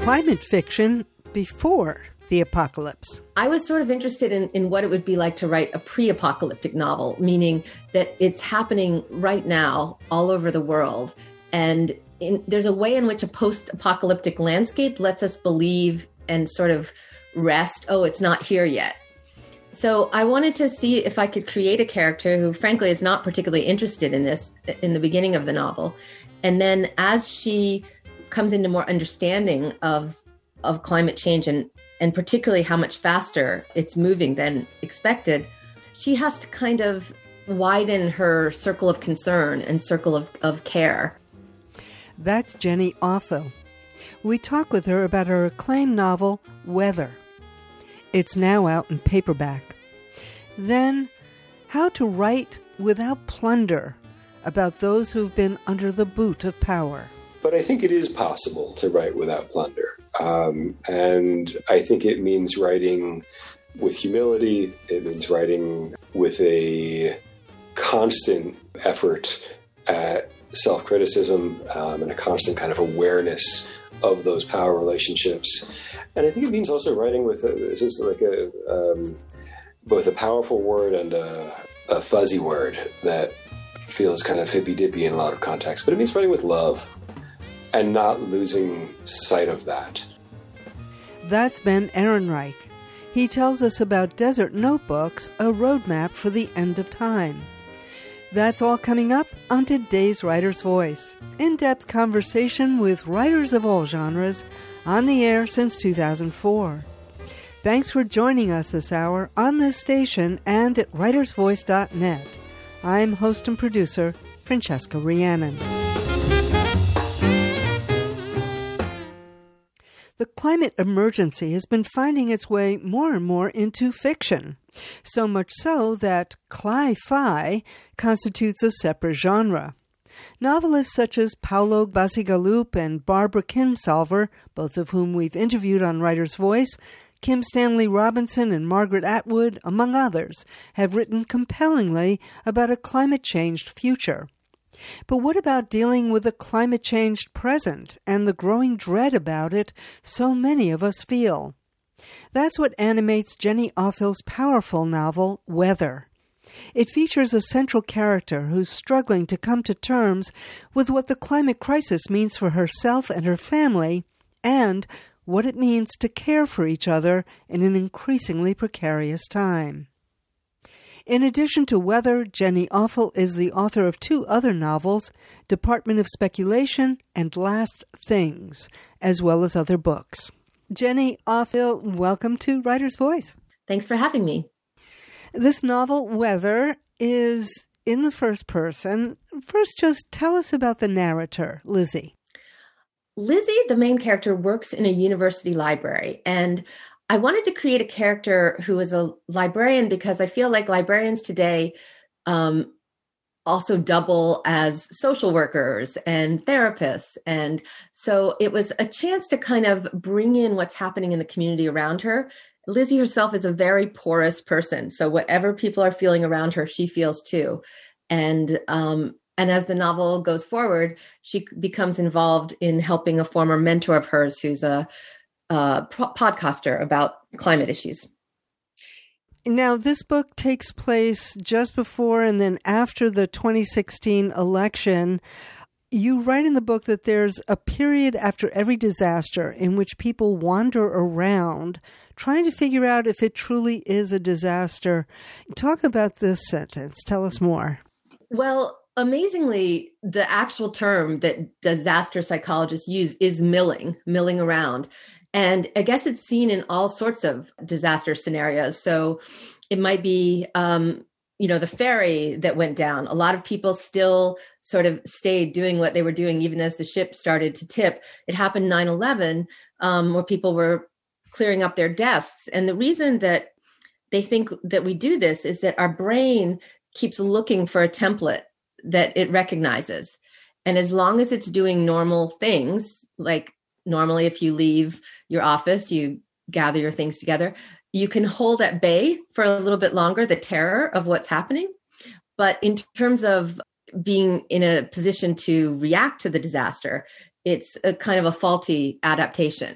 climate fiction before the apocalypse. I was sort of interested in what it would be like to write a pre-apocalyptic novel, meaning that it's happening right now all over the world. And there's a way in which a post-apocalyptic landscape lets us believe and sort of rest, oh, it's not here yet. So I wanted to see if I could create a character who, frankly, is not particularly interested in this in the beginning of the novel. And then as she comes into more understanding of climate change and particularly how much faster it's moving than expected, she has to kind of widen her circle of concern and circle of care. That's Jenny Offill. We talk with her about her acclaimed novel, Weather. It's now out in paperback. Then, how to write without plunder about those who've been under the boot of power. But I think it is possible to write without plunder. And I think it means writing with humility. It means writing with a constant effort at self-criticism and a constant kind of awareness of those power relationships. And I think it means also writing with both a powerful word and a fuzzy word that feels kind of hippy-dippy in a lot of contexts. But it means writing with love and not losing sight of that. That's Ben Ehrenreich. He tells us about Desert Notebooks, a roadmap for the end of time. That's all coming up on today's Writer's Voice. In-depth conversation with writers of all genres, on the air since 2004. Thanks for joining us this hour on this station and at writersvoice.net. I'm host and producer, Francesca Rhiannon. The climate emergency has been finding its way more and more into fiction, so much so that cli-fi constitutes a separate genre. Novelists such as Paolo Bacigalup and Barbara Kimsalver, both of whom we've interviewed on Writer's Voice, Kim Stanley Robinson and Margaret Atwood, among others, have written compellingly about a climate-changed future. But what about dealing with a climate-changed present and the growing dread about it so many of us feel? That's what animates Jenny Offill's powerful novel, Weather. It features a central character who's struggling to come to terms with what the climate crisis means for herself and her family, and what it means to care for each other in an increasingly precarious time. In addition to Weather, Jenny Offill is the author of two other novels, Department of Speculation and Last Things, as well as other books. Jenny Offill, welcome to Writer's Voice. Thanks for having me. This novel, Weather, is in the first person. First, just tell us about the narrator, Lizzie. Lizzie, the main character, works in a university library, and I wanted to create a character who is a librarian because I feel like librarians today also double as social workers and therapists. And so it was a chance to kind of bring in what's happening in the community around her. Lizzie herself is a very porous person. So whatever people are feeling around her, she feels too. And as the novel goes forward, she becomes involved in helping a former mentor of hers who's a podcaster about climate issues. Now, this book takes place just before and then after the 2016 election. You write in the book that there's a period after every disaster in which people wander around trying to figure out if it truly is a disaster. Talk about this sentence. Tell us more. Well, amazingly, the actual term that disaster psychologists use is milling around. And I guess it's seen in all sorts of disaster scenarios. So it might be, the ferry that went down. A lot of people still sort of stayed doing what they were doing, even as the ship started to tip. It happened 9/11, where people were clearing up their desks. And the reason that they think that we do this is that our brain keeps looking for a template that it recognizes. And as long as it's doing normal things, like normally if you leave your office, you gather your things together, you can hold at bay for a little bit longer the terror of what's happening. But in terms of being in a position to react to the disaster, it's a kind of a faulty adaptation.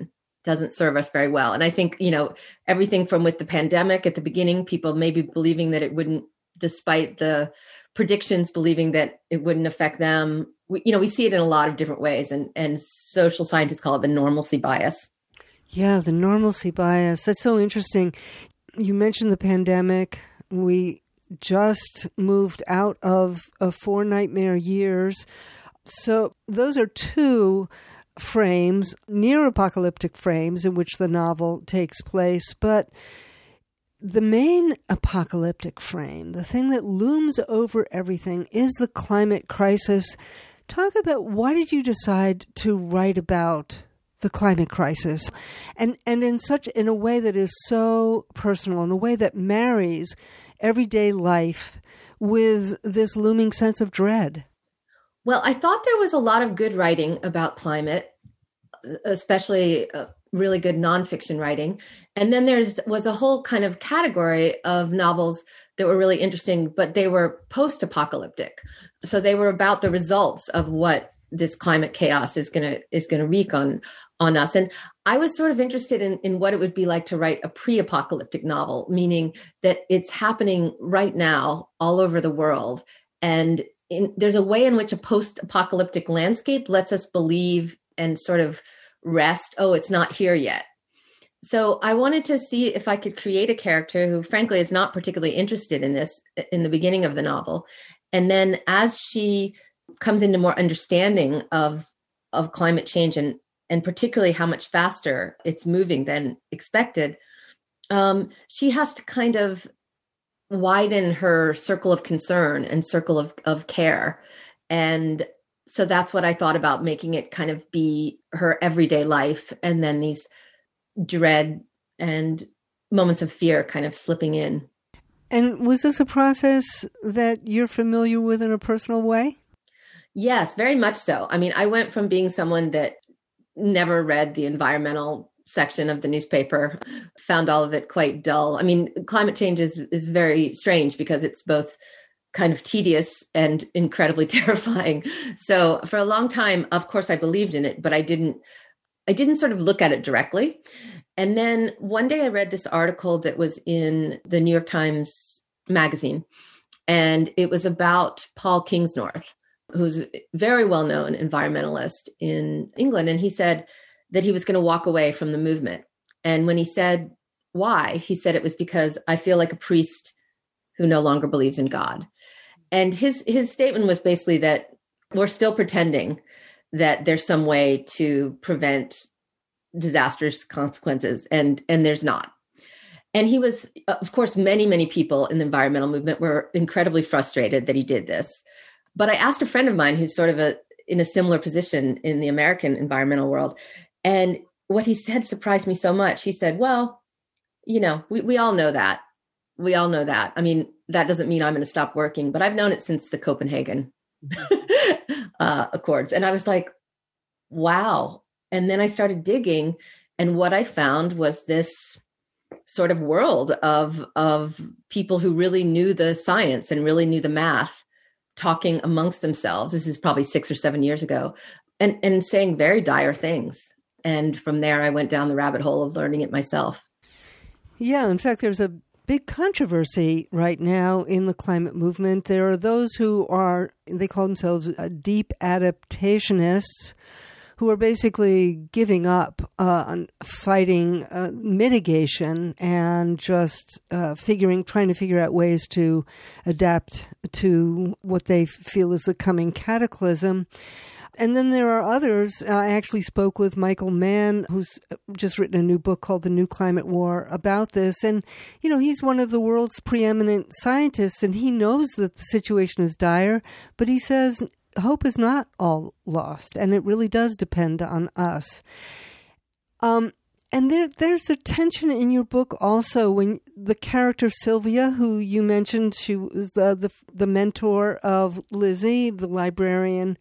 doesn't serve us very well. And I think, everything from with the pandemic at the beginning, people maybe believing that it wouldn't, despite the predictions, believing that it wouldn't affect them. We see it in a lot of different ways, and social scientists call it the normalcy bias. Yeah, the normalcy bias. That's so interesting. You mentioned the pandemic. We just moved out of 4 nightmare years. So those are 2 frames, near apocalyptic frames in which the novel takes place. But the main apocalyptic frame, the thing that looms over everything, is the climate crisis. Talk about, why did you decide to write about the climate crisis, and in a way that is so personal, in a way that marries everyday life with this looming sense of dread? Well, I thought there was a lot of good writing about climate, especially really good nonfiction writing. And then was a whole kind of category of novels that were really interesting, but they were post-apocalyptic. So they were about the results of what this climate chaos is going to wreak on us. And I was sort of interested in what it would be like to write a pre-apocalyptic novel, meaning that it's happening right now all over the world. And there's a way in which a post-apocalyptic landscape lets us believe and sort of rest, it's not here yet. So I wanted to see if I could create a character who, frankly, is not particularly interested in this in the beginning of the novel. And then as she comes into more understanding of climate change and particularly how much faster it's moving than expected, she has to kind of widen her circle of concern and circle of care. And so that's what I thought about, making it kind of be her everyday life, and then these dread and moments of fear kind of slipping in. And was this a process that you're familiar with in a personal way? Yes, very much so. I mean, I went from being someone that never read the environmental section of the newspaper, found all of it quite dull. I mean, climate change is very strange because it's both kind of tedious and incredibly terrifying. So for a long time, of course, I believed in it, but I didn't sort of look at it directly. And then one day I read this article that was in the New York Times magazine, and it was about Paul Kingsnorth, who's a very well-known environmentalist in England. And he said that he was going to walk away from the movement. And when he said why, he said it was because I feel like a priest who no longer believes in God. And his statement was basically that we're still pretending that there's some way to prevent disastrous consequences, and there's not. And he was, of course, many people in the environmental movement were incredibly frustrated that he did this. But I asked a friend of mine who's sort of in a similar position in the American environmental world, and what he said surprised me so much. He said, well, we all know that. We all know that. I mean, that doesn't mean I'm going to stop working, but I've known it since the Copenhagen Accords. And I was like, wow. And then I started digging, and what I found was this sort of world of people who really knew the science and really knew the math, talking amongst themselves. This is probably 6 or 7 years ago, and saying very dire things. And from there, I went down the rabbit hole of learning it myself. Yeah, in fact, there's a big controversy right now in the climate movement. There are those who they call themselves deep adaptationists, who are basically giving up on fighting mitigation and just trying to figure out ways to adapt to what they feel is the coming cataclysm. And then there are others. I actually spoke with Michael Mann, who's just written a new book called The New Climate War about this. And, he's one of the world's preeminent scientists, and he knows that the situation is dire, but he says hope is not all lost, and it really does depend on us. And there's a tension in your book also when the character Sylvia, who you mentioned, she was the mentor of Lizzie, the librarian,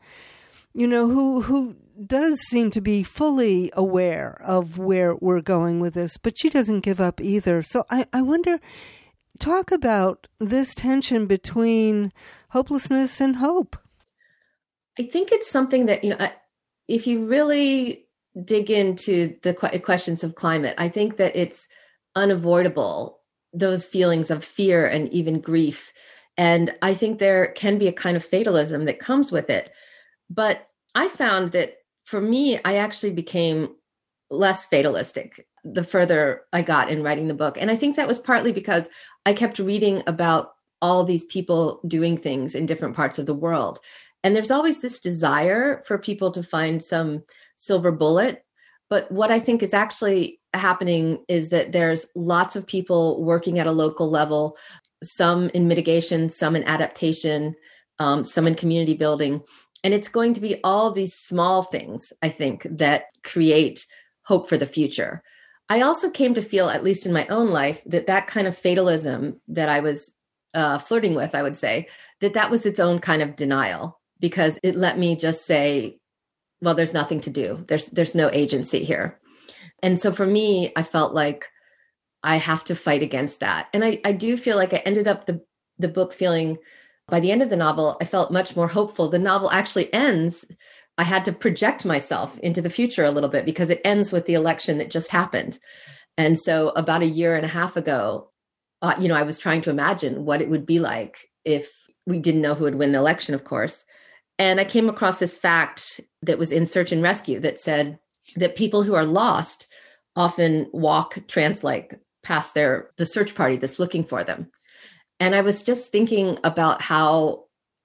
who does seem to be fully aware of where we're going with this, but she doesn't give up either. So I wonder, talk about this tension between hopelessness and hope. I think it's something that, if you really dig into the questions of climate. I think that it's unavoidable, those feelings of fear and even grief. And I think there can be a kind of fatalism that comes with it. But I found that for me, I actually became less fatalistic the further I got in writing the book. And I think that was partly because I kept reading about all these people doing things in different parts of the world. And there's always this desire for people to find some silver bullet. But what I think is actually happening is that there's lots of people working at a local level, some in mitigation, some in adaptation, some in community building. And it's going to be all these small things, I think, that create hope for the future. I also came to feel, at least in my own life, that kind of fatalism that I was flirting with, I would say, that was its own kind of denial, because it let me just say, well, there's nothing to do. There's no agency here. And so for me, I felt like I have to fight against that. And I do feel like I ended up the book feeling, by the end of the novel, I felt much more hopeful. The novel actually ends. I had to project myself into the future a little bit because it ends with the election that just happened. And so about a year and a half ago, I was trying to imagine what it would be like if we didn't know who would win the election, of course. And I came across this fact that was in Search and Rescue that said that people who are lost often walk trance-like past the search party that's looking for them. And I was just thinking about how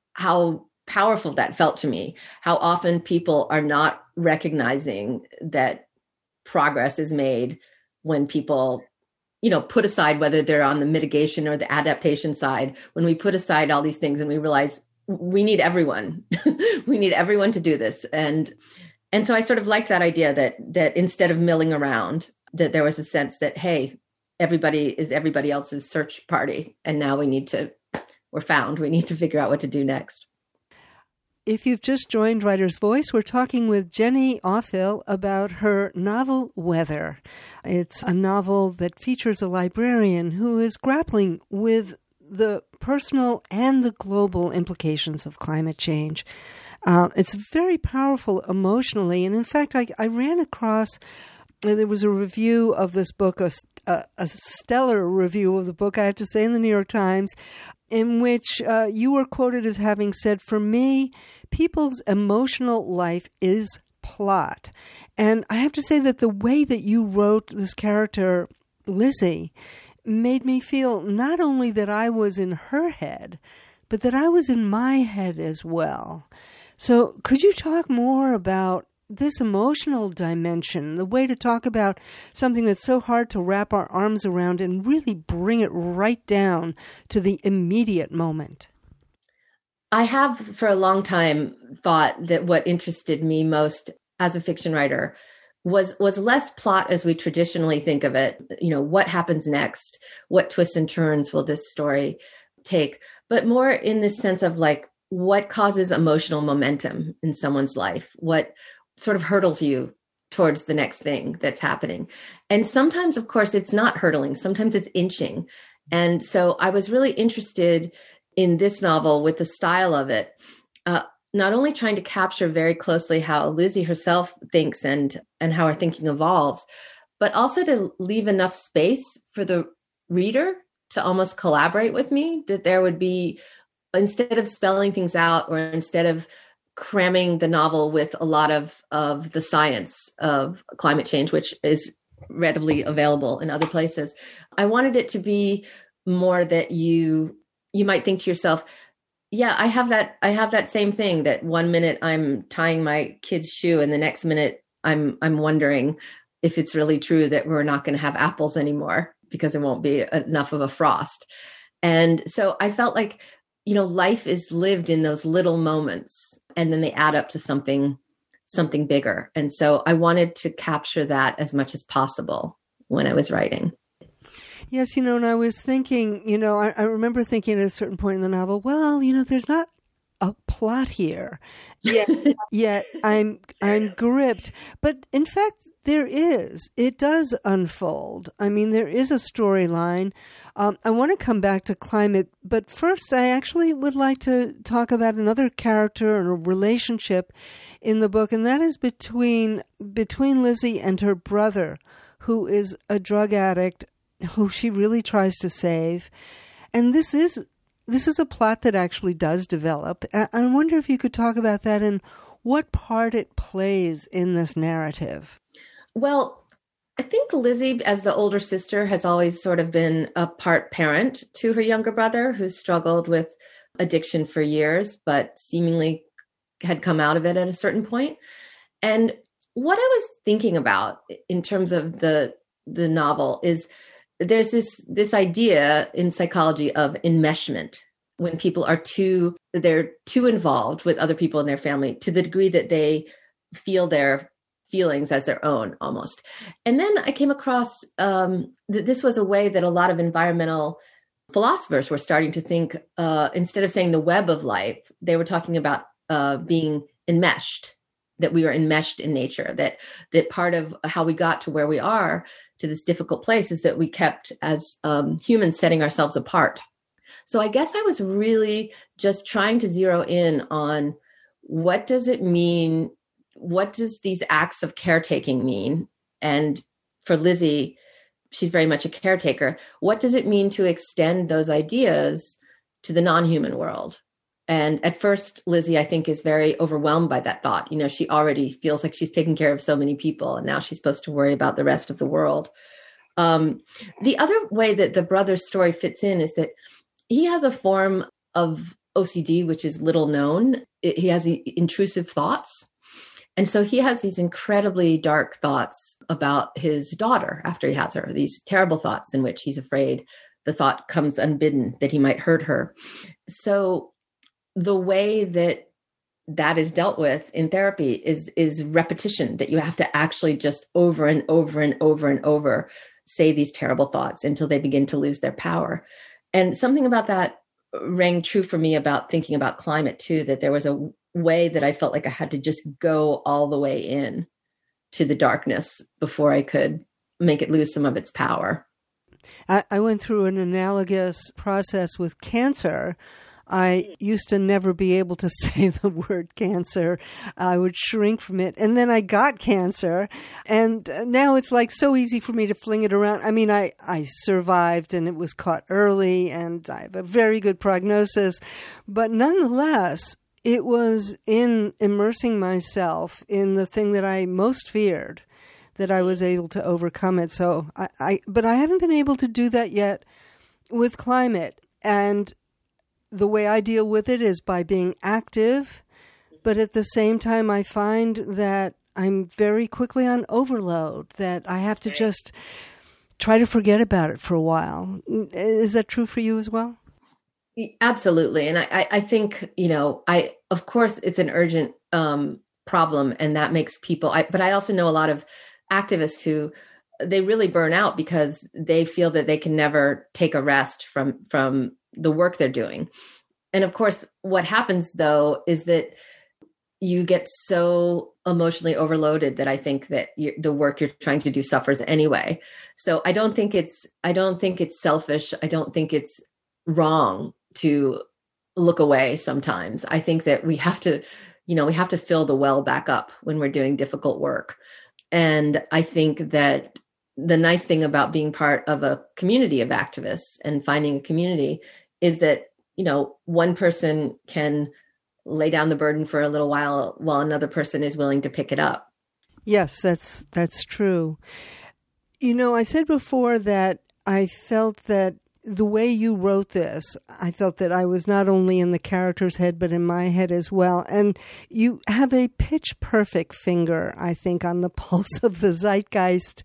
powerful that felt to me, how often people are not recognizing that progress is made when people, put aside whether they're on the mitigation or the adaptation side, when we put aside all these things and we realize we need everyone. We need everyone to do this. And so I sort of liked that idea that instead of milling around, that there was a sense that, hey, everybody is everybody else's search party. And now we need to figure out what to do next. If you've just joined Writer's Voice, we're talking with Jenny Offill about her novel, Weather. It's a novel that features a librarian who is grappling with the personal and the global implications of climate change. It's very powerful emotionally. And in fact, I ran across, there was a review of this book, a stellar review of the book, I have to say, in the New York Times, in which you were quoted as having said, "For me, people's emotional life is plot." And I have to say that the way that you wrote this character, Lizzie, made me feel not only that I was in her head, but that I was in my head as well. So could you talk more about this emotional dimension, the way to talk about something that's so hard to wrap our arms around and really bring it right down to the immediate moment? I have for a long time thought that what interested me most as a fiction writer was less plot as we traditionally think of it. What happens next? What twists and turns will this story take? But more in this sense of like, what causes emotional momentum in someone's life? What sort of hurdles you towards the next thing that's happening? And sometimes, of course, it's not hurdling. Sometimes it's inching. And so I was really interested in this novel with the style of it, not only trying to capture very closely how Lizzie herself thinks and how her thinking evolves, but also to leave enough space for the reader to almost collaborate with me, that there would be, instead of spelling things out or instead of cramming the novel with a lot of the science of climate change, which is readily available in other places, I wanted it to be more that you might think to yourself, yeah, I have that same thing, that one minute I'm tying my kid's shoe and the next minute I'm wondering if it's really true that we're not going to have apples anymore because there won't be enough of a frost. And so I felt like, life is lived in those little moments, and then they add up to something bigger. And so I wanted to capture that as much as possible when I was writing. Yes, and I was thinking, I remember thinking at a certain point in the novel, well, there's not a plot here. Yet I'm gripped. But in fact, There is. It does unfold. I mean, there is a storyline. I want to come back to climate, but first I actually would like to talk about another character and a relationship in the book, and that is between Lizzie and her brother, who is a drug addict who she really tries to save. And this is a plot that actually does develop. I wonder if you could talk about that and what part it plays in this narrative. Well, I think Lizzie, as the older sister, has always sort of been a part parent to her younger brother, who's struggled with addiction for years, but seemingly had come out of it at a certain point. And what I was thinking about in terms of the novel is there's this idea in psychology of enmeshment, when people are they're too involved with other people in their family to the degree that they feel their feelings as their own almost. And then I came across that this was a way that a lot of environmental philosophers were starting to think, instead of saying the web of life, they were talking about being enmeshed, that we are enmeshed in nature, that part of how we got to where we are, to this difficult place, is that we kept as humans setting ourselves apart. So I guess I was really just trying to zero in on what does it mean? What does these acts of caretaking mean? And for Lizzie, she's very much a caretaker. What does it mean to extend those ideas to the non-human world? And at first, Lizzie, I think, is very overwhelmed by that thought. You know, she already feels like she's taking care of so many people, and now she's supposed to worry about the rest of the world. The other way that the brother's story fits in is that he has a form of OCD, which is little known. He has intrusive thoughts. And so he has these incredibly dark thoughts about his daughter after he has her, these terrible thoughts in which he's afraid the thought comes unbidden that he might hurt her. So the way that is dealt with in therapy is repetition, that you have to actually just over and over and over and over say these terrible thoughts until they begin to lose their power. And something about that rang true for me about thinking about climate too, that there was a way that I felt like I had to just go all the way in to the darkness before I could make it lose some of its power. I went through an analogous process with cancer. I used to never be able to say the word cancer. I would shrink from it. And then I got cancer. And now it's like so easy for me to fling it around. I mean, I survived and it was caught early and I have a very good prognosis. But nonetheless, it was in immersing myself in the thing that I most feared that I was able to overcome it. So but I haven't been able to do that yet with climate. And the way I deal with it is by being active, but at the same time, I find that I'm very quickly on overload, that I have to just try to forget about it for a while. Is that true for you as well? Absolutely. And I think, of course, it's an urgent problem, and that makes people, but I also know a lot of activists who they really burn out because they feel that they can never take a rest from the work they're doing. And of course, what happens though is that you get so emotionally overloaded that I think that the work you're trying to do suffers anyway. So I don't think it's selfish. I don't think it's wrong to look away sometimes. I think that we have to fill the well back up when we're doing difficult work. And I think that the nice thing about being part of a community of activists and finding a community is that, one person can lay down the burden for a little while another person is willing to pick it up. Yes, that's true. I said before that I felt that the way you wrote this, I felt that I was not only in the character's head, but in my head as well. And you have a pitch-perfect finger, I think, on the pulse of the zeitgeist.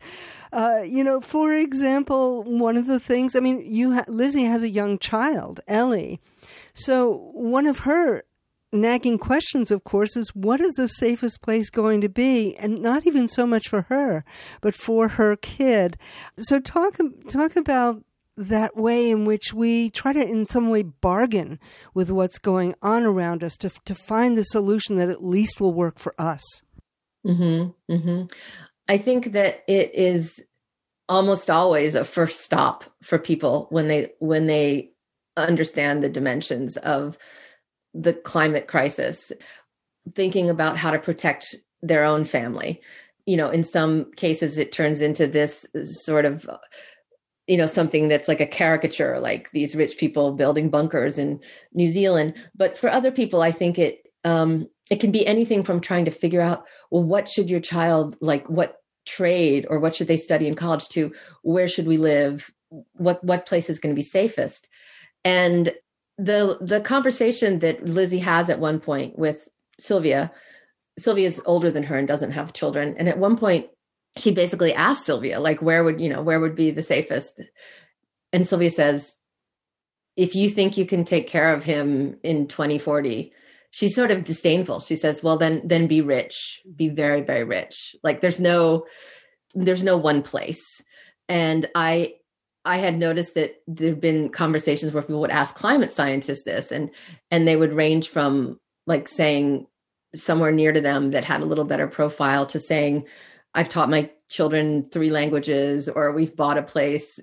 For example, one of the things, Lizzie has a young child, Ellie. So one of her nagging questions, of course, is what is the safest place going to be? And not even so much for her, but for her kid. So talk about that way in which we try to in some way bargain with what's going on around us to find the solution that at least will work for us. Mm-hmm, mm-hmm. I think that it is almost always a first stop for people when they understand the dimensions of the climate crisis, thinking about how to protect their own family. In some cases, it turns into this sort of, something that's like a caricature, like these rich people building bunkers in New Zealand. But for other people, I think it can be anything from trying to figure out, well, what should your child, like what trade or what should they study in college, to where should we live? What place is going to be safest? And the conversation that Lizzie has at one point with Sylvia is older than her and doesn't have children. And at one point she basically asked Sylvia, like, where would be the safest? And Sylvia says, if you think you can take care of him in 2040, she's sort of disdainful. She says, well, then be rich, be very, very rich. Like there's no one place. And I had noticed that there've been conversations where people would ask climate scientists this, and they would range from like saying somewhere near to them that had a little better profile to saying, I've taught my children 3 languages, or we've bought a place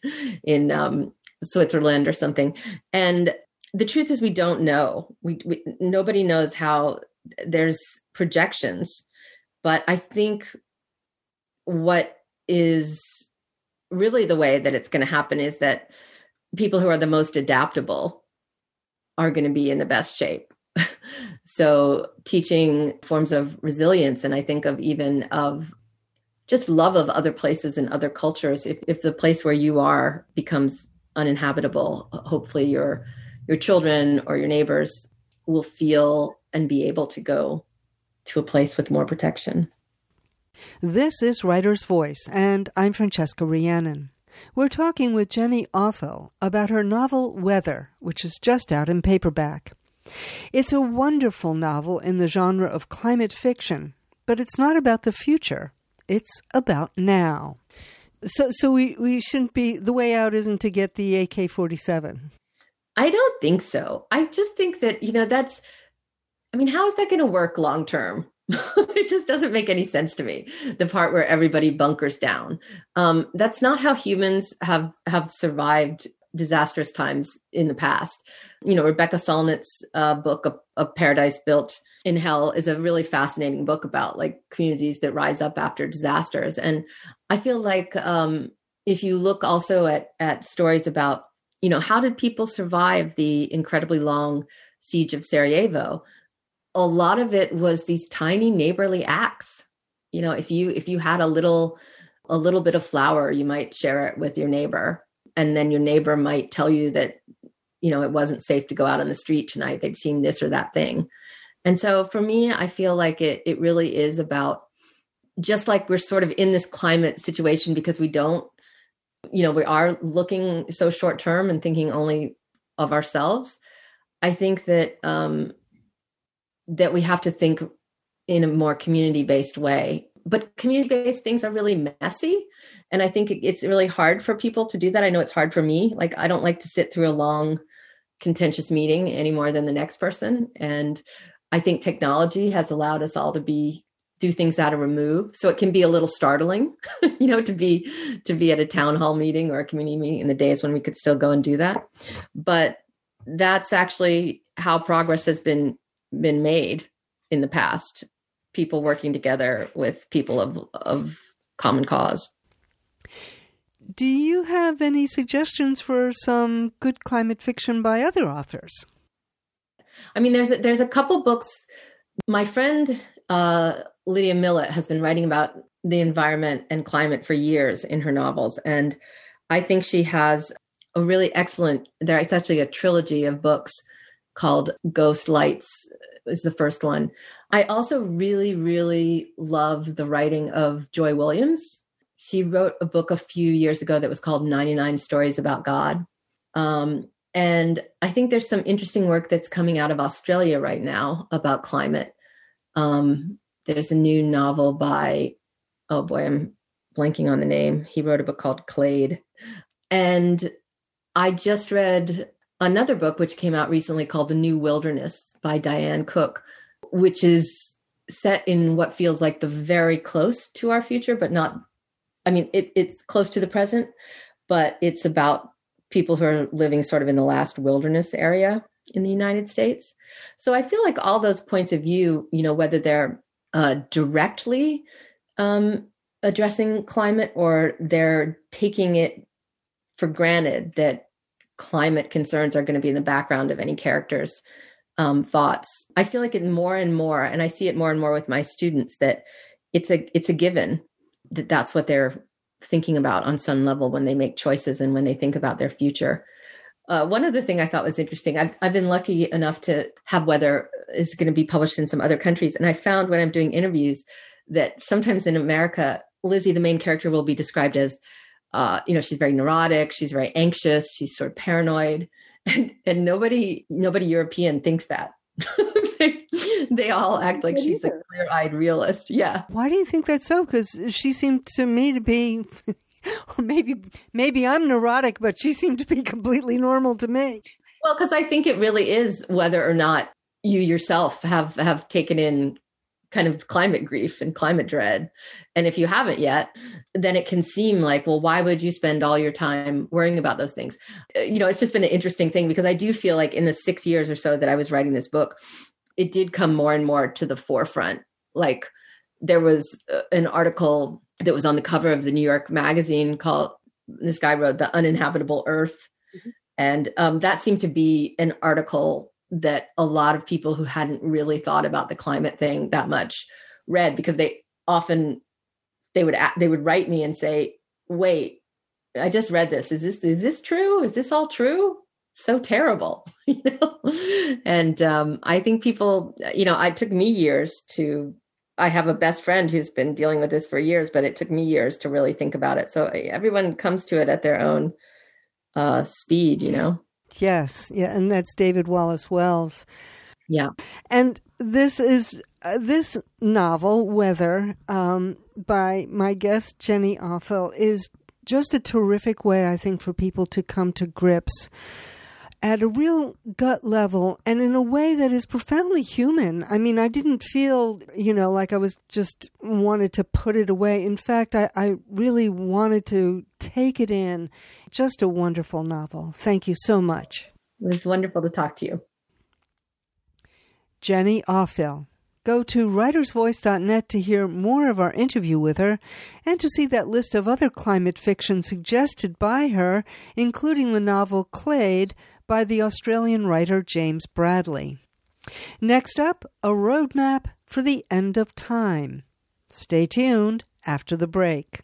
in Switzerland or something. And the truth is we don't know. Nobody knows how. There's projections, but I think what is really the way that it's going to happen is that people who are the most adaptable are going to be in the best shape. So teaching forms of resilience, and I think of just love of other places and other cultures. If the place where you are becomes uninhabitable, hopefully your children or your neighbors will feel and be able to go to a place with more protection. This is Writer's Voice, and I'm Francesca Rhiannon. We're talking with Jenny Offill about her novel Weather, which is just out in paperback. It's a wonderful novel in the genre of climate fiction, but it's not about the future. It's about now. So we shouldn't be, the way out isn't to get the AK-47. I don't think so. I just think that, how is that going to work long term? It just doesn't make any sense to me. The part where everybody bunkers down. That's not how humans have survived disastrous times in the past. Rebecca Solnit's book, A Paradise Built in Hell, is a really fascinating book about like communities that rise up after disasters. And I feel like if you look also at stories about, how did people survive the incredibly long siege of Sarajevo? A lot of it was these tiny neighborly acts. If you had a little bit of flour, you might share it with your neighbor. And then your neighbor might tell you that, it wasn't safe to go out on the street tonight. They'd seen this or that thing. And so for me, I feel like it really is about, just like we're sort of in this climate situation because we are looking so short term and thinking only of ourselves. I think that that we have to think in a more community-based way. But community-based things are really messy. And I think it's really hard for people to do that. I know it's hard for me. Like, I don't like to sit through a long, contentious meeting any more than the next person. And I think technology has allowed us all to do things out of remove. So it can be a little startling, to be at a town hall meeting or a community meeting in the days when we could still go and do that. But that's actually how progress has been made in the past. People working together with people of common cause. Do you have any suggestions for some good climate fiction by other authors? There's a couple books. My friend Lydia Millett has been writing about the environment and climate for years in her novels, and I think she has a really excellent. There's actually a trilogy of books called Ghost Lights. Is the first one. I also really, really love the writing of Joy Williams. She wrote a book a few years ago that was called 99 Stories About God. And I think there's some interesting work that's coming out of Australia right now about climate. There's a new novel by, I'm blanking on the name. He wrote a book called Clade. And I just read another book which came out recently called The New Wilderness by Diane Cook, which is set in what feels like the very close to our future, but not, I mean, it's close to the present, but it's about people who are living sort of in the last wilderness area in the United States. So I feel like all those points of view, whether they're directly addressing climate or they're taking it for granted that climate concerns are going to be in the background of any character's thoughts. I feel like it more and more, and I see it more and more with my students, that it's a given that that's what they're thinking about on some level when they make choices and when they think about their future. One other thing I thought was interesting, I've been lucky enough to have Weather is going to be published in some other countries. And I found when I'm doing interviews that sometimes in America, Lizzie, the main character, will be described as, she's very neurotic, she's very anxious, she's sort of paranoid. And nobody European thinks that. They all act like she's a clear-eyed realist. Yeah. Why do you think that's so? Because she seemed to me to be, maybe I'm neurotic, but she seemed to be completely normal to me. Well, because I think it really is whether or not you yourself have taken in kind of climate grief and climate dread. And if you haven't yet, then it can seem like, well, why would you spend all your time worrying about those things? It's just been an interesting thing because I do feel like in the 6 years or so that I was writing this book, it did come more and more to the forefront. Like there was an article that was on the cover of the New York Magazine called, this guy wrote The Uninhabitable Earth. Mm-hmm. And that seemed to be an article that a lot of people who hadn't really thought about the climate thing that much read, because they would write me and say, wait, I just read this. Is this true? Is this all true? So terrible, And I think people, it took me years I have a best friend who's been dealing with this for years, but it took me years to really think about it. So everyone comes to it at their own speed, Yes. Yeah. And that's David Wallace Wells. Yeah. And this novel, Weather, by my guest, Jenny Offill, is just a terrific way, I think, for people to come to grips at a real gut level and in a way that is profoundly human. I mean, I didn't feel, like I was just wanted to put it away. In fact, I really wanted to take it in. Just a wonderful novel. Thank you so much. It was wonderful to talk to you. Jenny Offill. Go to writersvoice.net to hear more of our interview with her and to see that list of other climate fiction suggested by her, including the novel Clade by the Australian writer James Bradley. Next up, a roadmap for the end of time. Stay tuned after the break.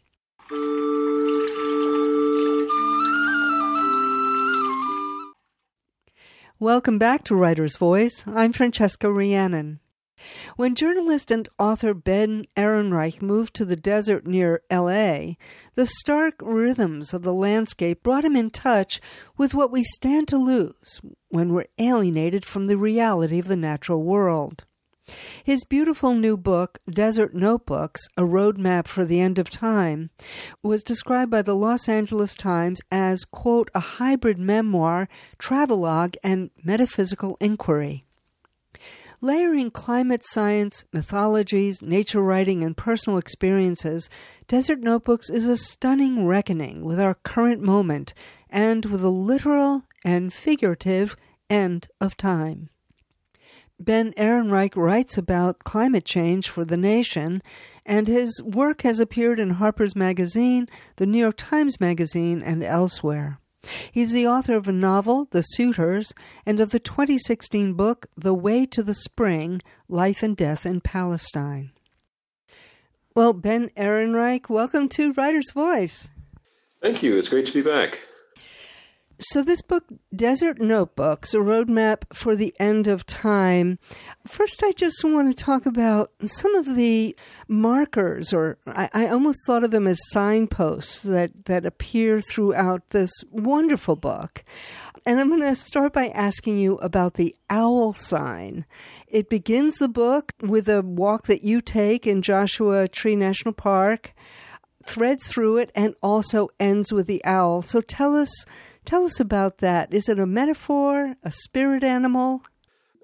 Welcome back to Writer's Voice. I'm Francesca Rhiannon. When journalist and author Ben Ehrenreich moved to the desert near L.A., the stark rhythms of the landscape brought him in touch with what we stand to lose when we're alienated from the reality of the natural world. His beautiful new book, Desert Notebooks, A Roadmap for the End of Time, was described by the Los Angeles Times as, quote, a hybrid memoir, travelogue, and metaphysical inquiry. Layering climate science, mythologies, nature writing, and personal experiences, Desert Notebooks is a stunning reckoning with our current moment and with a literal and figurative end of time. Ben Ehrenreich writes about climate change for The Nation, and his work has appeared in Harper's Magazine, the New York Times Magazine, and elsewhere. He's the author of a novel, The Suitors, and of the 2016 book, The Way to the Spring, Life and Death in Palestine. Well, Ben Ehrenreich, welcome to Writer's Voice. Thank you. It's great to be back. So this book, Desert Notebooks, A Roadmap for the End of Time. First, I just want to talk about some of the markers, or I almost thought of them as signposts that appear throughout this wonderful book. And I'm going to start by asking you about the owl sign. It begins the book with a walk that you take in Joshua Tree National Park, threads through it, and also ends with the owl. So tell us about that. Is it a metaphor, a spirit animal?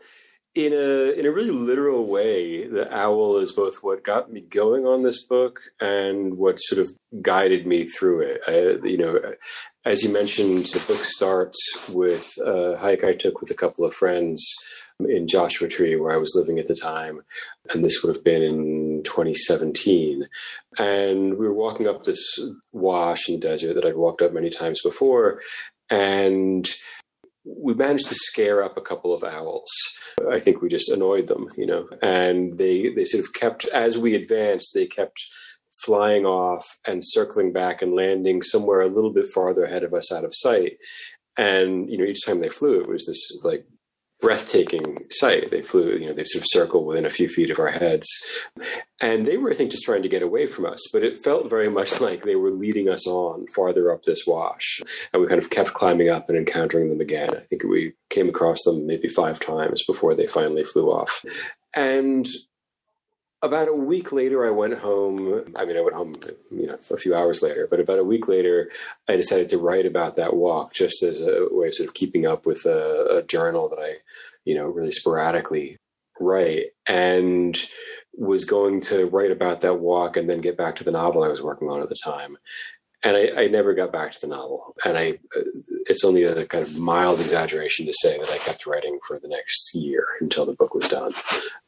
In a really literal way, the owl is both what got me going on this book and what sort of guided me through it. As you mentioned, the book starts with a hike I took with a couple of friends in Joshua Tree, where I was living at the time, and this would have been in 2017. And we were walking up this wash in the desert that I'd walked up many times before, and we managed to scare up a couple of owls. I think we just annoyed them, and they sort of kept, as we advanced, they kept flying off and circling back and landing somewhere a little bit farther ahead of us out of sight. And, each time they flew, it was this like breathtaking sight. They flew, they sort of circled within a few feet of our heads. And they were, I think, just trying to get away from us, but it felt very much like they were leading us on farther up this wash. And we kind of kept climbing up and encountering them again. I think we came across them maybe 5 times before they finally flew off. And about a week later, I went home. I went home, a few hours later, but about a week later, I decided to write about that walk just as a way of sort of keeping up with a journal that I, really sporadically write, and was going to write about that walk and then get back to the novel I was working on at the time. And I never got back to the novel. And it's only a kind of mild exaggeration to say that I kept writing for the next year until the book was done.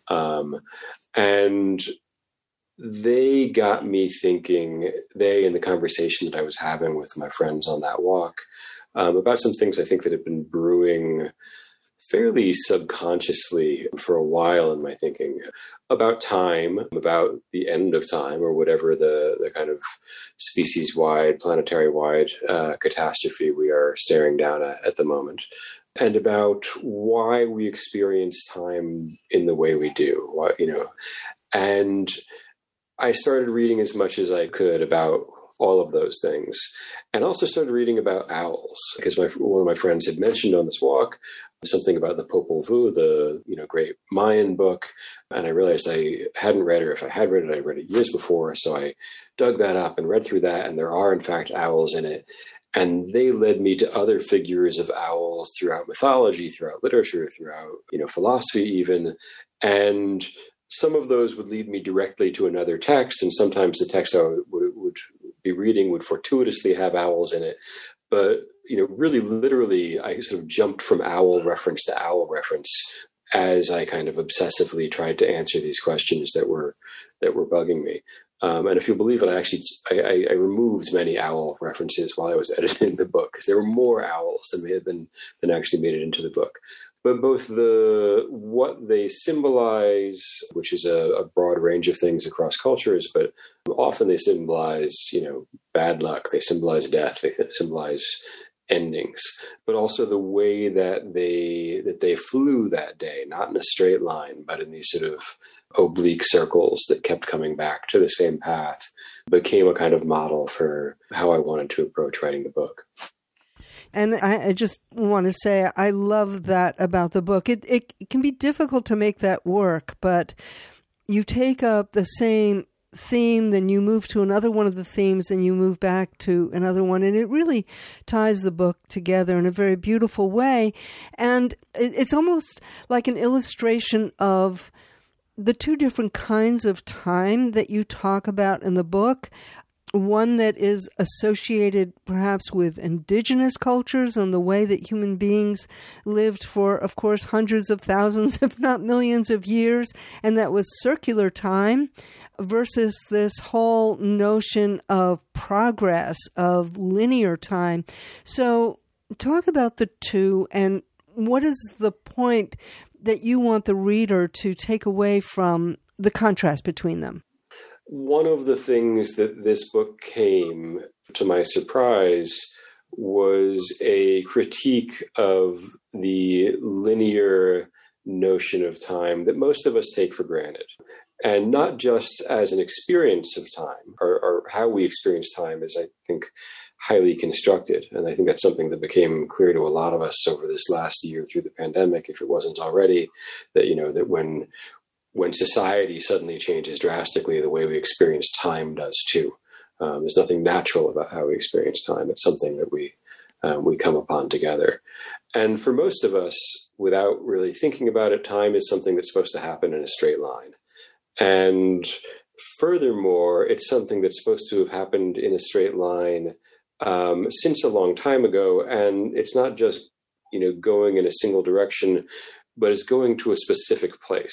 And they got me thinking, and the conversation that I was having with my friends on that walk, about some things I think that have been brewing fairly subconsciously for a while in my thinking about time, about the end of time, or whatever the kind of species-wide, planetary-wide catastrophe we are staring down at the moment, and about why we experience time in the way we do. And I started reading as much as I could about all of those things, and also started reading about owls, because one of my friends had mentioned on this walk something about the Popol Vuh, the great Mayan book, and I realized I hadn't read it, or if I had read it, I'd read it years before. So I dug that up and read through that, and there are in fact owls in it, and they led me to other figures of owls throughout mythology, throughout literature, throughout philosophy even, and some of those would lead me directly to another text, and sometimes the text I would be reading would fortuitously have owls in it. But really literally, I sort of jumped from owl reference to owl reference as I kind of obsessively tried to answer these questions that were bugging me. And if you'll believe it, I removed many owl references while I was editing the book, because there were more owls than actually made it into the book. But both what they symbolize, which is a broad range of things across cultures, but often they symbolize, bad luck. They symbolize death. They symbolize endings, but also the way that they flew that day, not in a straight line, but in these sort of oblique circles that kept coming back to the same path, became a kind of model for how I wanted to approach writing the book. And I just want to say I love that about the book. It can be difficult to make that work, but you take up the same theme, then you move to another one of the themes, and you move back to another one, and it really ties the book together in a very beautiful way. And it's almost like an illustration of the two different kinds of time that you talk about in the book. One that is associated perhaps with indigenous cultures and the way that human beings lived for, of course, hundreds of thousands, if not millions of years, and that was circular time, versus this whole notion of progress, of linear time. So talk about the two, and what is the point that you want the reader to take away from the contrast between them? One of the things that this book came, to my surprise, was a critique of the linear notion of time that most of us take for granted. And not just as an experience of time, or how we experience time is, I think, highly constructed. And I think that's something that became clear to a lot of us over this last year through the pandemic, if it wasn't already, that, that when society suddenly changes drastically, the way we experience time does too. There's nothing natural about how we experience time. It's something that we come upon together. And for most of us, without really thinking about it, time is something that's supposed to happen in a straight line. And furthermore, it's something that's supposed to have happened in a straight line since a long time ago. And it's not just, going in a single direction, but it's going to a specific place.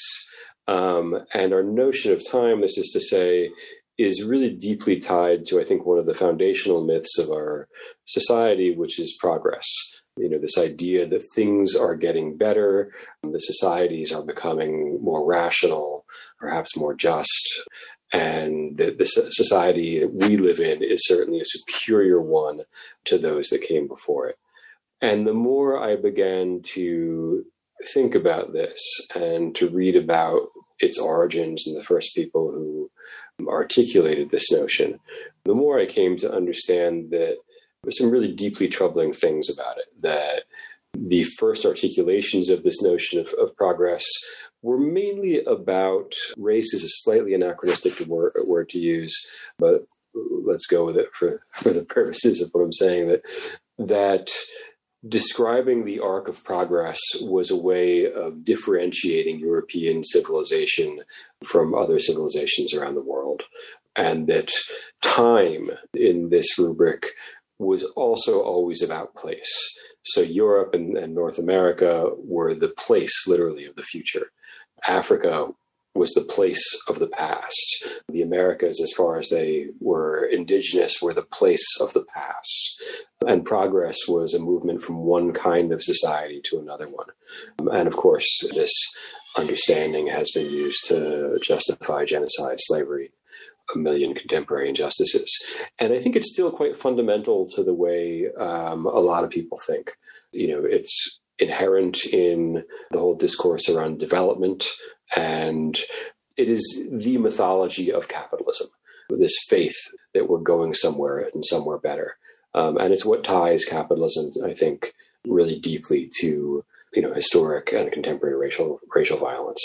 And our notion of time, this is to say, is really deeply tied to, I think, one of the foundational myths of our society, which is progress. This idea that things are getting better, the societies are becoming more rational, perhaps more just, and that the society that we live in is certainly a superior one to those that came before it. And the more I began to think about this and to read about its origins and the first people who articulated this notion, the more I came to understand that there's some really deeply troubling things about it, that the first articulations of this notion of progress were mainly about race. Is a slightly anachronistic word to use, but let's go with it for the purposes of what I'm saying, that describing the arc of progress was a way of differentiating European civilization from other civilizations around the world, and that time in this rubric was also always about place. So Europe and North America were the place, literally, of the future. Africa was the place of the past. The Americas, as far as they were indigenous, were the place of the past. And progress was a movement from one kind of society to another one. And of course, this understanding has been used to justify genocide, slavery, a million contemporary injustices. And I think it's still quite fundamental to the way a lot of people think. It's inherent in the whole discourse around development, and it is the mythology of capitalism, this faith that we're going somewhere and somewhere better. And it's what ties capitalism, I think, really deeply to historic and contemporary racial violence.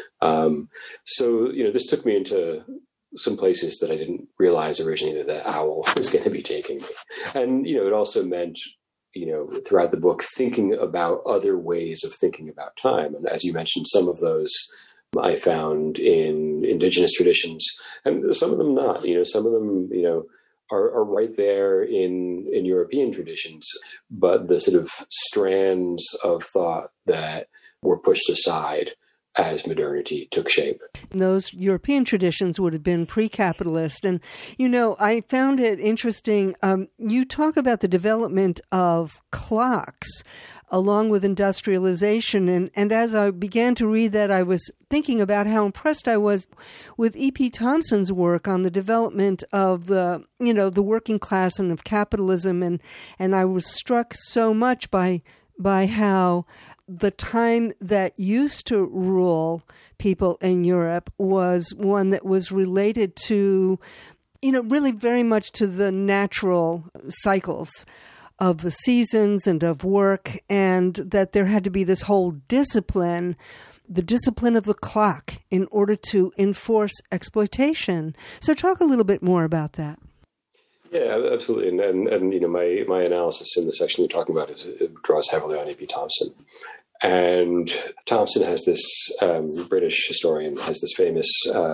So this took me into some places that I didn't realize originally that the owl was going to be taking me. And, it also meant, throughout the book, thinking about other ways of thinking about time. And as you mentioned, some of those I found in indigenous traditions, and some of them not. Some of them, are right there in European traditions, but the sort of strands of thought that were pushed aside as modernity took shape. Those European traditions would have been pre-capitalist. And, I found it interesting. You talk about the development of clocks along with industrialization. And as I began to read that, I was thinking about how impressed I was with E.P. Thompson's work on the development of the working class and of capitalism. And I was struck so much by how the time that used to rule people in Europe was one that was related to, really very much to the natural cycles of the seasons and of work, and that there had to be this whole discipline, the discipline of the clock, in order to enforce exploitation. So talk a little bit more about that. Yeah, absolutely. And my analysis in the section you're talking about it draws heavily on E.P. Thompson. And Thompson has this, British historian, has this famous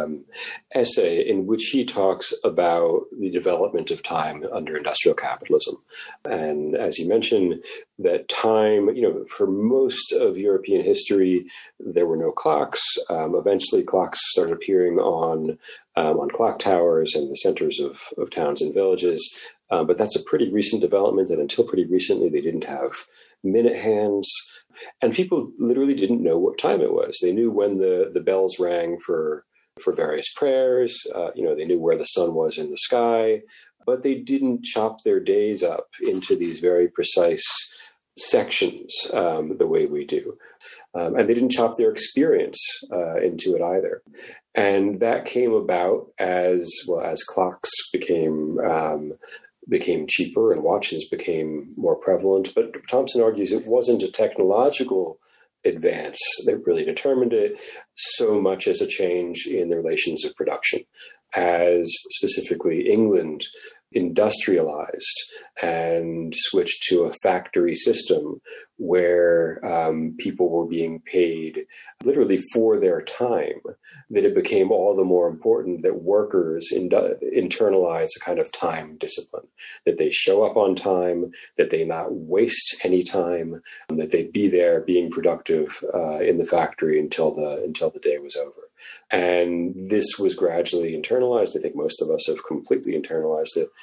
essay in which he talks about the development of time under industrial capitalism. And as you mentioned, that time, for most of European history, there were no clocks. Eventually, clocks started appearing on clock towers and the centers of towns and villages. But that's a pretty recent development. And until pretty recently, they didn't have minute hands. And people literally didn't know what time it was. They knew when the bells rang for various prayers. They knew where the sun was in the sky, but they didn't chop their days up into these very precise sections the way we do. And they didn't chop their experience into it either. And that came about as clocks became cheaper and watches became more prevalent. But Thompson argues it wasn't a technological advance that really determined it so much as a change in the relations of production, as specifically England industrialized and switched to a factory system where people were being paid literally for their time, that it became all the more important that workers internalize a kind of time discipline, that they show up on time, that they not waste any time, that they be there being productive in the factory until the day was over. And this was gradually internalized. I think most of us have completely internalized it.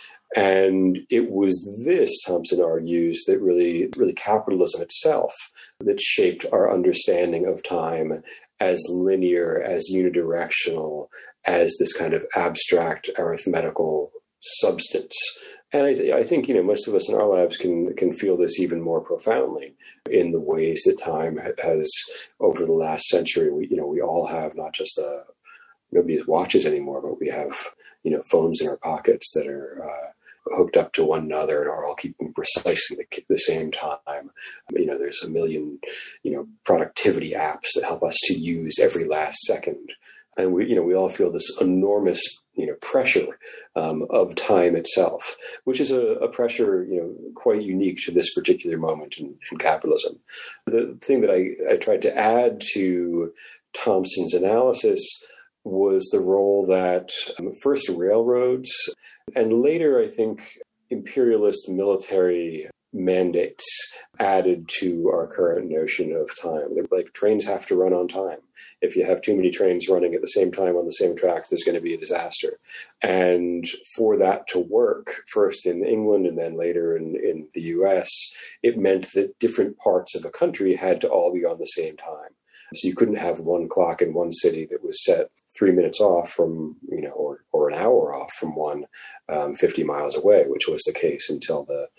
And it was this, Thompson argues, that really capitalism itself that shaped our understanding of time as linear, as unidirectional, as this kind of abstract arithmetical substance. And I think, most of us in our lives can feel this even more profoundly in the ways that time has, over the last century, we all have not just nobody has watches anymore, but we have, phones in our pockets that are hooked up to one another and are all keeping precisely the same time. There's a million, productivity apps that help us to use every last second. And we all feel this enormous, pressure of time itself, which is a pressure, quite unique to this particular moment in capitalism. The thing that I tried to add to Thompson's analysis was the role that first railroads and later, I think, imperialist military mandates added to our current notion of time. Like, trains have to run on time. If you have too many trains running at the same time on the same tracks, there's going to be a disaster. And for that to work, first in England and then later in the US, it meant that different parts of a country had to all be on the same time. So you couldn't have one clock in one city that was set 3 minutes off from, or an hour off from one 50 miles away, which was the case until the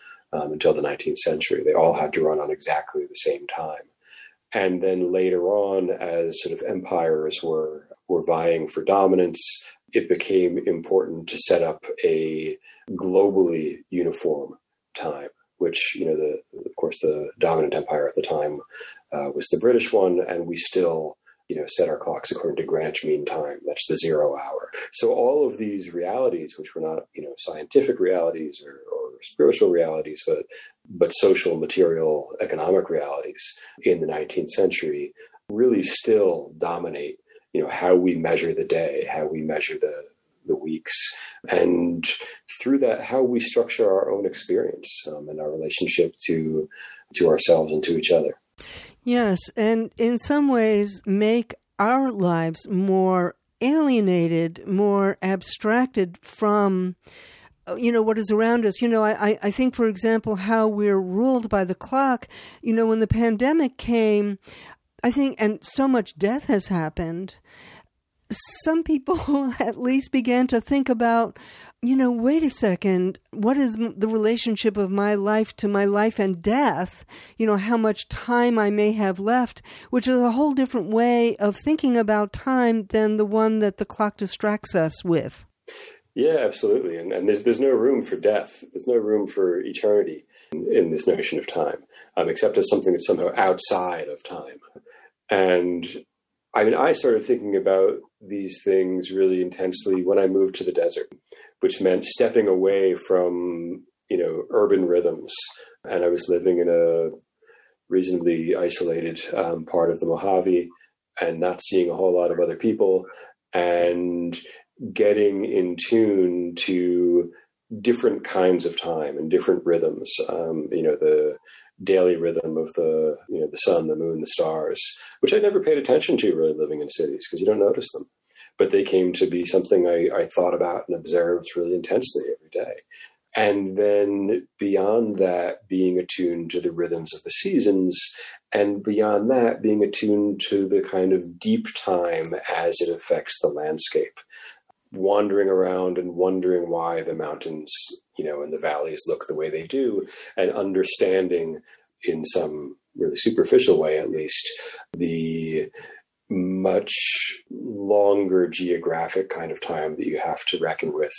19th century. They all had to run on exactly the same time. And then later on, as sort of empires were vying for dominance, it became important to set up a globally uniform time, which, of course, the dominant empire at the time was the British one, and we still, set our clocks according to Greenwich Mean Time. That's the 0 hour. So all of these realities, which were not, scientific realities or spiritual realities, but social, material, economic realities in the 19th century, really still dominate, how we measure the day, how we measure the weeks, and through that, how we structure our own experience and our relationship to ourselves and to each other. Yes, and in some ways make our lives more alienated, more abstracted from, what is around us. I think, for example, how we're ruled by the clock. When the pandemic came, I think, and so much death has happened, some people at least began to think about, wait a second, what is the relationship of my life to my life and death? How much time I may have left, which is a whole different way of thinking about time than the one that the clock distracts us with. Yeah, absolutely. And there's no room for death. There's no room for eternity in this notion of time, except as something that's somehow outside of time. And I started thinking about these things really intensely when I moved to the desert, which meant stepping away from, urban rhythms. And I was living in a reasonably isolated part of the Mojave and not seeing a whole lot of other people and getting in tune to different kinds of time and different rhythms, the daily rhythm of the sun, the moon, the stars, which I never paid attention to really living in cities because you don't notice them. But they came to be something I thought about and observed really intensely every day. And then beyond that, being attuned to the rhythms of the seasons, and beyond that, being attuned to the kind of deep time as it affects the landscape, wandering around and wondering why the mountains, and the valleys look the way they do, and understanding in some really superficial way, at least, the much longer geographic kind of time that you have to reckon with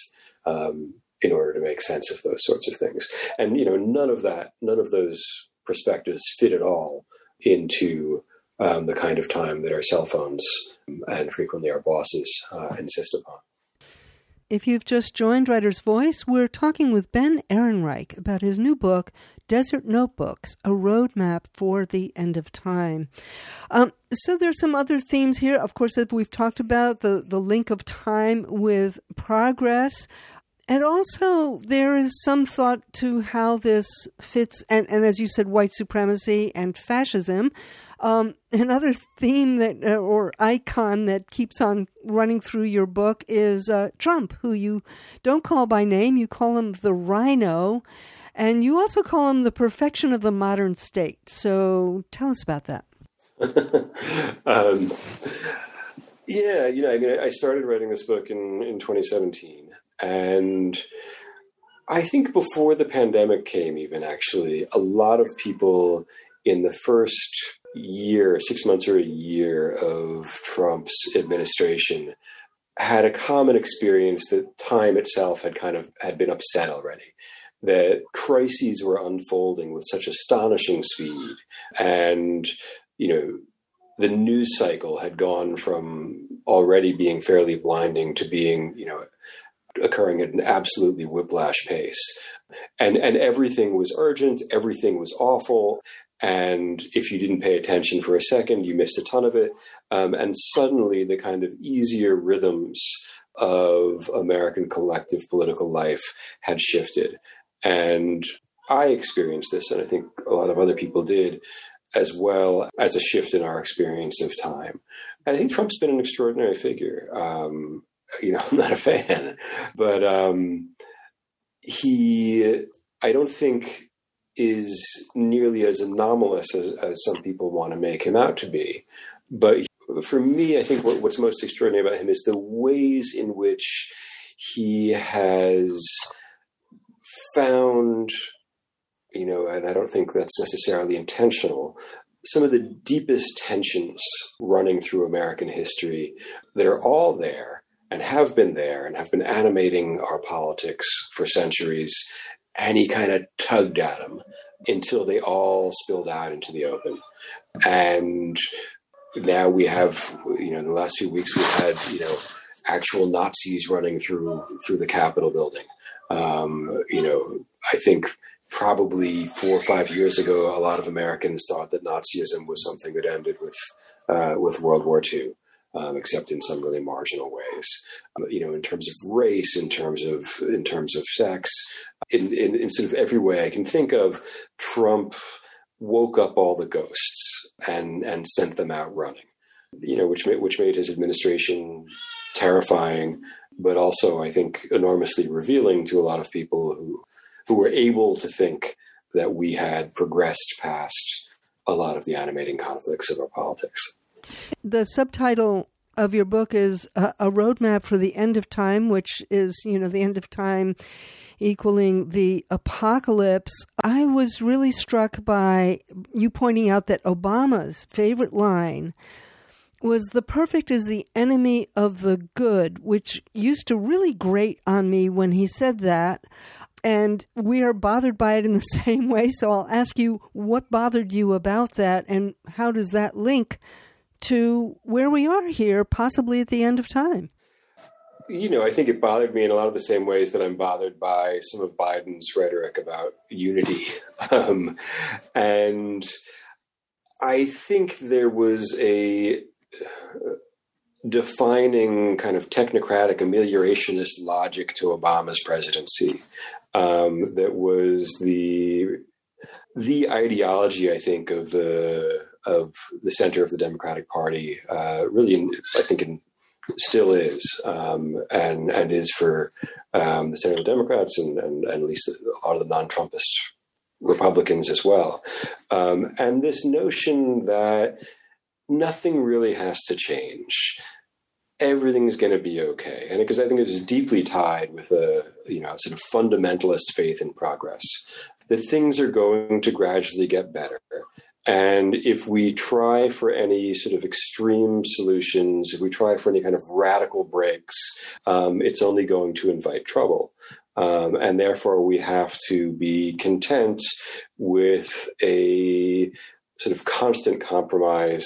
in order to make sense of those sorts of things. And, none of those perspectives fit at all into the kind of time that our cell phones and frequently our bosses insist upon. If you've just joined Writer's Voice, we're talking with Ben Ehrenreich about his new book, Desert Notebooks, A Roadmap for the End of Time. So there's some other themes here. Of course, as we've talked about, the link of time with progress. And also, there is some thought to how this fits, and as you said, white supremacy and fascism. Another theme that, or icon that keeps on running through your book is Trump, who you don't call by name. You call him the Rhino, and you also call him the perfection of the modern state. So tell us about that. I started writing this book in 2017. And I think before the pandemic came, even actually, a lot of people in the first year, 6 months or a year of Trump's administration had a common experience that time itself had been upset already, that crises were unfolding with such astonishing speed. And, the news cycle had gone from already being fairly blinding to being, occurring at an absolutely whiplash pace. And everything was urgent, everything was awful, and if you didn't pay attention for a second, you missed a ton of it. And suddenly the kind of easier rhythms of American collective political life had shifted. And I experienced this, and I think a lot of other people did, as well as a shift in our experience of time. And I think Trump's been an extraordinary figure. I'm not a fan, but I don't think is nearly as anomalous as some people want to make him out to be. But for me, I think what's most extraordinary about him is the ways in which he has found, and I don't think that's necessarily intentional, some of the deepest tensions running through American history that are all there and have been animating our politics for centuries, and he kind of tugged at them until they all spilled out into the open. And now we have, in the last few weeks, we've had, actual Nazis running through the Capitol building. I think probably 4 or 5 years ago, a lot of Americans thought that Nazism was something that ended with World War II. Except in some really marginal ways, in terms of race, in terms of sex, in sort of every way I can think of, Trump woke up all the ghosts and sent them out running, which made his administration terrifying, but also I think enormously revealing to a lot of people who were able to think that we had progressed past a lot of the animating conflicts of our politics. The subtitle of your book is A Roadmap for the End of Time, which is, the end of time equaling the apocalypse. I was really struck by you pointing out that Obama's favorite line was "the perfect is the enemy of the good," which used to really grate on me when he said that. And we are bothered by it in the same way. So I'll ask you, what bothered you about that, and how does that link to where we are here, possibly at the end of time? I think it bothered me in a lot of the same ways that I'm bothered by some of Biden's rhetoric about unity. And I think there was a defining kind of technocratic ameliorationist logic to Obama's presidency that was the ideology, I think, of the center of the Democratic Party, still is, and is for the center of the Democrats and at least a lot of the non-Trumpist Republicans as well. And this notion that nothing really has to change. Everything's going to be okay. And because I think it is deeply tied with a sort of fundamentalist faith in progress, that things are going to gradually get better. And if we try for any sort of extreme solutions, if we try for any kind of radical breaks, it's only going to invite trouble. And therefore, we have to be content with a sort of constant compromise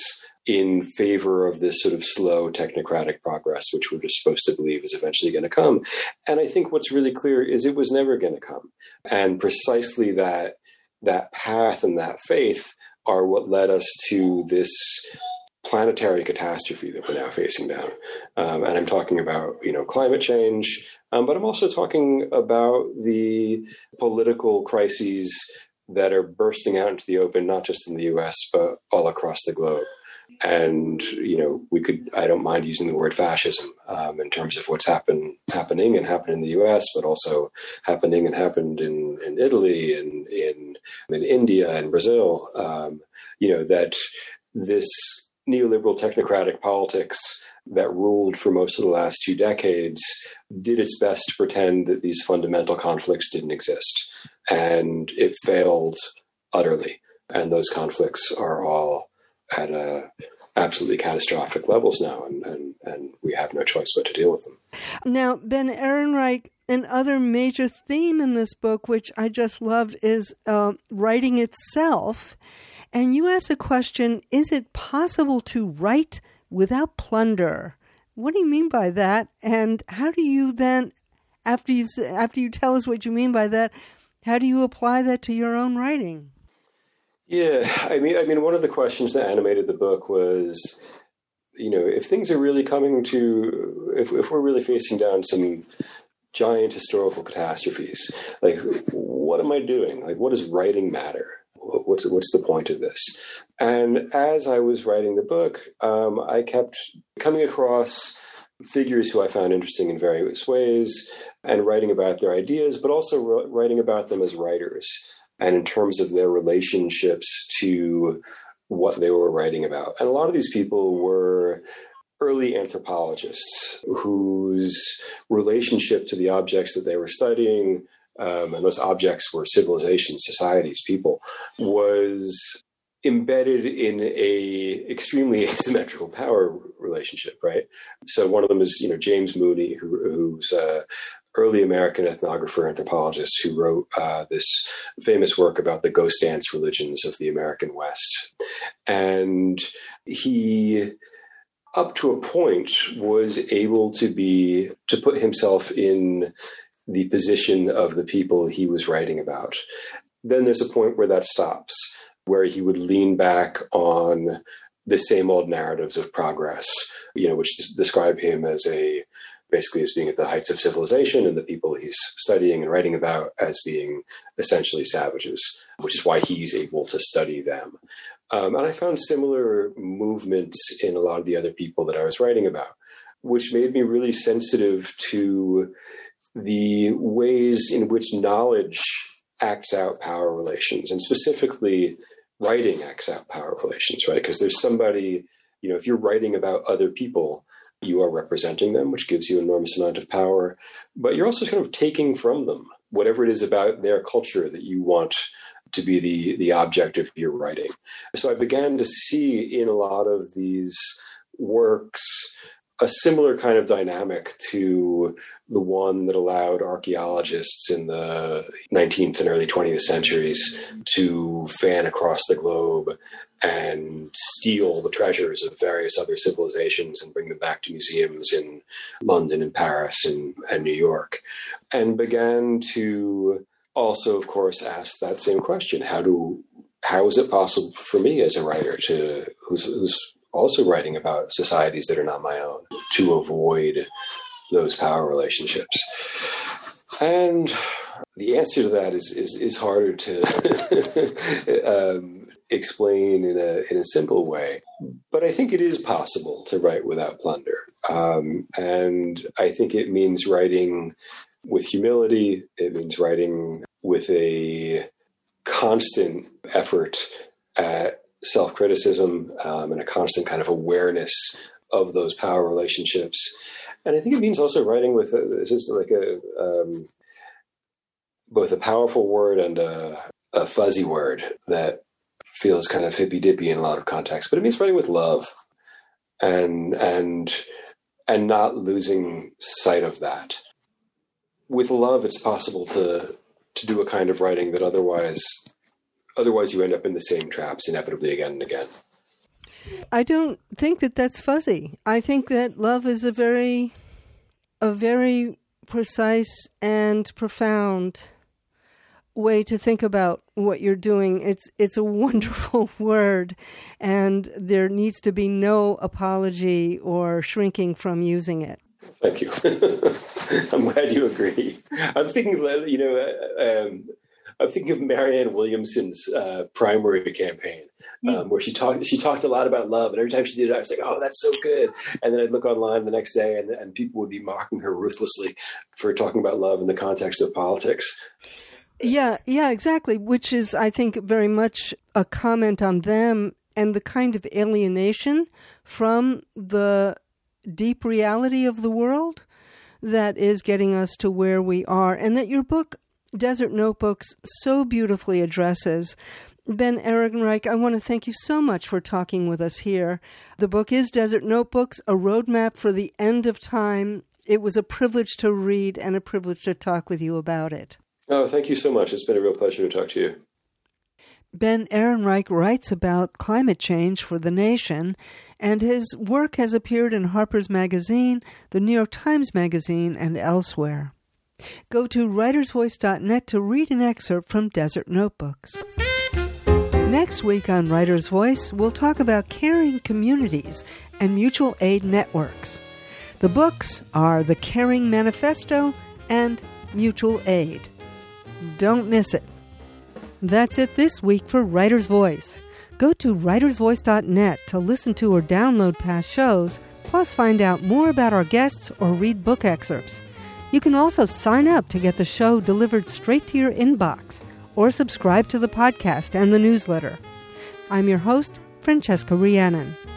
in favor of this sort of slow technocratic progress, which we're just supposed to believe is eventually going to come. And I think what's really clear is it was never going to come. And precisely that path and that faith are what led us to this planetary catastrophe that we're now facing down. And I'm talking about, climate change, but I'm also talking about the political crises that are bursting out into the open, not just in the US, but all across the globe. And, I don't mind using the word fascism in terms of what's happened in the US, but also happened in Italy and in India and Brazil. That this neoliberal technocratic politics that ruled for most of the last 2 decades did its best to pretend that these fundamental conflicts didn't exist. And it failed utterly. And those conflicts are all at absolutely catastrophic levels now, and we have no choice but to deal with them. Now, Ben Ehrenreich, another major theme in this book, which I just loved, is writing itself. And you ask a question, is it possible to write without plunder? What do you mean by that? And how do you then, after you tell us what you mean by that, how do you apply that to your own writing? Yeah, I mean, one of the questions that animated the book was, if things are really if we're really facing down some giant historical catastrophes, like, what am I doing? Like, what does writing matter? What's the point of this? And as I was writing the book, I kept coming across figures who I found interesting in various ways and writing about their ideas, but also writing about them as writers and in terms of their relationships to what they were writing about. And a lot of these people were early anthropologists whose relationship to the objects that they were studying, and those objects were civilizations, societies, people, was embedded in a extremely asymmetrical power relationship, right? So one of them is, James Mooney, who's early American ethnographer, anthropologist, who wrote this famous work about the ghost dance religions of the American West. And he, up to a point, was able to put himself in the position of the people he was writing about. Then there's a point where that stops, where he would lean back on the same old narratives of progress, which describe him as basically as being at the heights of civilization, and the people he's studying and writing about as being essentially savages, which is why he's able to study them. And I found similar movements in a lot of the other people that I was writing about, which made me really sensitive to the ways in which knowledge acts out power relations, and specifically writing acts out power relations, right? Because there's somebody, if you're writing about other people, you are representing them, which gives you an enormous amount of power, but you're also kind of taking from them whatever it is about their culture that you want to be the object of your writing. So I began to see in a lot of these works a similar kind of dynamic to the one that allowed archaeologists in the 19th and early 20th centuries to fan across the globe and steal the treasures of various other civilizations and bring them back to museums in London and Paris and New York, and began to also, of course, ask that same question: how is it possible for me as a writer who's also writing about societies that are not my own, to avoid those power relationships? And the answer to that is harder to explain in a simple way. But I think it is possible to write without plunder. And I think it means writing with humility. It means writing with a constant effort at self-criticism and a constant kind of awareness of those power relationships. And I think it means also writing with both a powerful word and a fuzzy word that feels kind of hippy-dippy in a lot of contexts, but it means writing with love and not losing sight of that. With love, it's possible to do a kind of writing that otherwise you end up in the same traps inevitably again and again. I don't think that that's fuzzy. I think that love is a very precise and profound way to think about what you're doing. It's a wonderful word, and there needs to be no apology or shrinking from using it. Thank you. I'm glad you agree. I'm thinking of, I'm thinking of Marianne Williamson's primary campaign, where she talked a lot about love, and every time she did it, I was like, "Oh, that's so good!" And then I'd look online the next day, and people would be mocking her ruthlessly for talking about love in the context of politics. Yeah, exactly. Which is, I think, very much a comment on them and the kind of alienation from the deep reality of the world that is getting us to where we are, and that your book, Desert Notebooks, so beautifully addresses. Ben Ehrenreich, I want to thank you so much for talking with us here. The book is Desert Notebooks, A Roadmap for the End of Time. It was a privilege to read and a privilege to talk with you about it. Oh, thank you so much. It's been a real pleasure to talk to you. Ben Ehrenreich writes about climate change for The Nation, and his work has appeared in Harper's Magazine, the New York Times Magazine, and elsewhere. Go to writersvoice.net to read an excerpt from Desert Notebooks. Next week on Writer's Voice, we'll talk about caring communities and mutual aid networks. The books are The Caring Manifesto and Mutual Aid. Don't miss it. That's it this week for Writer's Voice. Go to writersvoice.net to listen to or download past shows, plus find out more about our guests or read book excerpts. You can also sign up to get the show delivered straight to your inbox or subscribe to the podcast and the newsletter. I'm your host, Francesca Rhiannon.